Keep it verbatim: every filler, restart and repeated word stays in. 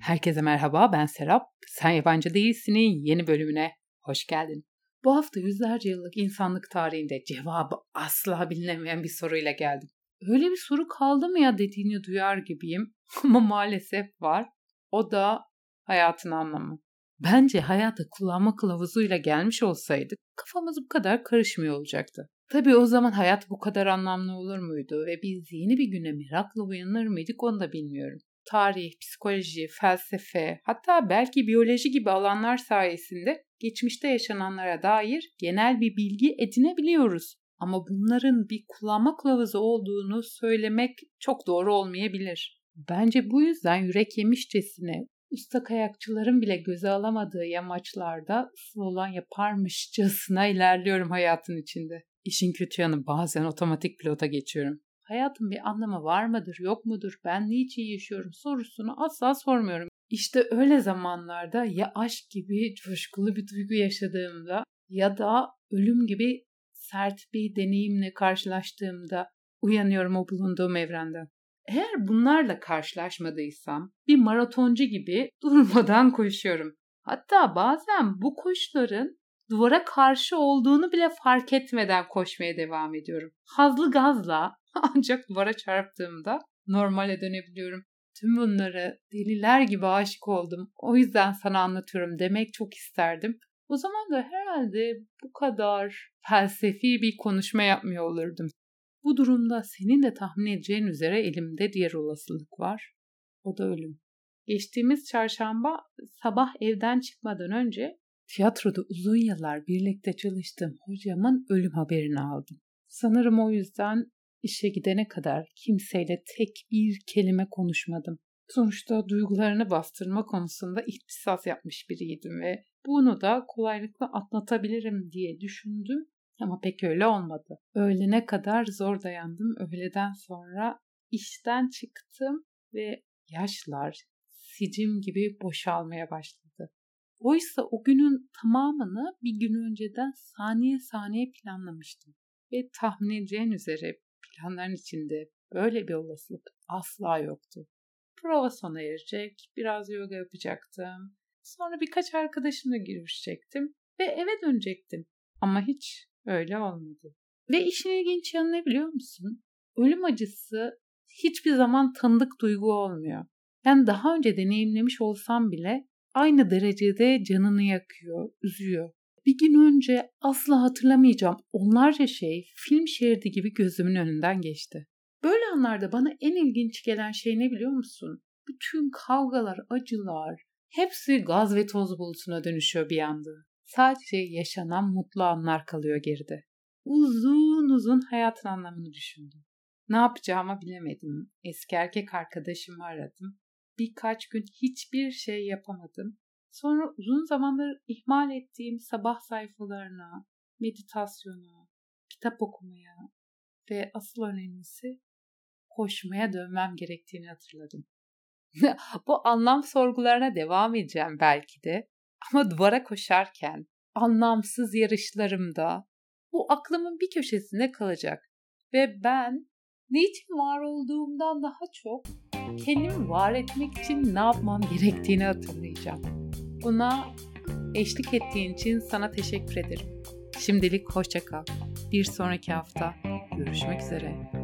Herkese merhaba, ben Serap. Sen Yabancı Değilsin'in yeni bölümüne hoş geldin. Bu hafta yüzlerce yıllık insanlık tarihinde cevabı asla bilinemeyen bir soruyla geldim. Öyle bir soru kaldı mı ya dediğini duyar gibiyim ama maalesef var. O da hayatın anlamı. Bence hayata kullanma kılavuzuyla gelmiş olsaydık kafamız bu kadar karışmıyor olacaktı. Tabii o zaman hayat bu kadar anlamlı olur muydu ve biz yeni bir güne merakla uyanır mıydık onu da bilmiyorum. Tarih, psikoloji, felsefe, hatta belki biyoloji gibi alanlar sayesinde geçmişte yaşananlara dair genel bir bilgi edinebiliyoruz. Ama bunların bir kullanma kılavuzu olduğunu söylemek çok doğru olmayabilir. Bence bu yüzden yürek yemişçesine, usta kayakçıların bile göze alamadığı yamaçlarda slogan yaparmışçasına ilerliyorum hayatın içinde. İşin kötü yanı bazen otomatik pilota geçiyorum. Hayatın bir anlamı var mıdır, yok mudur, ben niçin yaşıyorum sorusunu asla sormuyorum. İşte öyle zamanlarda ya aşk gibi coşkulu bir duygu yaşadığımda ya da ölüm gibi sert bir deneyimle karşılaştığımda uyanıyorum o bulunduğum evrenden. Eğer bunlarla karşılaşmadıysam bir maratoncu gibi durmadan koşuyorum. Hatta bazen bu koşuların duvara karşı olduğunu bile fark etmeden koşmaya devam ediyorum. Hızlı gazla ancak duvara çarptığımda normale dönebiliyorum. Tüm bunları deliler gibi aşık oldum. O yüzden sana anlatıyorum demek çok isterdim. O zaman da herhalde bu kadar felsefi bir konuşma yapmıyor olurdum. Bu durumda senin de tahmin edeceğin üzere elimde diğer olasılık var. O da ölüm. Geçtiğimiz çarşamba sabah evden çıkmadan önce tiyatroda uzun yıllar birlikte çalıştığım hocamın ölüm haberini aldım. Sanırım o yüzden işe gidene kadar kimseyle tek bir kelime konuşmadım. Sonuçta duygularını bastırma konusunda ihtisas yapmış biriydim ve bunu da kolaylıkla atlatabilirim diye düşündüm ama pek öyle olmadı. Öğlene kadar zor dayandım. Öğleden sonra işten çıktım ve yaşlar sicim gibi boşalmaya başladı. Oysa o günün tamamını bir gün önceden saniye saniye planlamıştım. Ve tahmin edeceğin üzere planların içinde böyle bir olasılık asla yoktu. Prova sona erecek, biraz yoga yapacaktım. Sonra birkaç arkadaşımla görüşecektim ve eve dönecektim. Ama hiç öyle olmadı. Ve işin ilginç yanı ne biliyor musun? Ölüm acısı hiçbir zaman tanıdık duygu olmuyor. Ben daha önce deneyimlemiş olsam bile aynı derecede canını yakıyor, üzüyor. Bir gün önce asla hatırlamayacağım onlarca şey film şeridi gibi gözümün önünden geçti. Böyle anlarda bana en ilginç gelen şey ne biliyor musun? Bütün kavgalar, acılar, hepsi gaz ve toz bulutuna dönüşüyor bir anda. Sadece yaşanan mutlu anlar kalıyor geride. Uzun uzun hayatın anlamını düşündüm. Ne yapacağımı bilemedim. Eski erkek arkadaşımı aradım. Birkaç gün hiçbir şey yapamadım. Sonra uzun zamandır ihmal ettiğim sabah sayfalarına, meditasyona, kitap okumaya ve asıl önemlisi koşmaya dönmem gerektiğini hatırladım. Bu anlam sorgularına devam edeceğim belki de. Ama duvara koşarken, anlamsız yarışlarımda bu aklımın bir köşesinde kalacak. Ve ben niçin var olduğumdan daha çok kendimi var etmek için ne yapmam gerektiğini hatırlayacağım. Buna eşlik ettiğin için sana teşekkür ederim. Şimdilik hoşça kal. Bir sonraki hafta görüşmek üzere.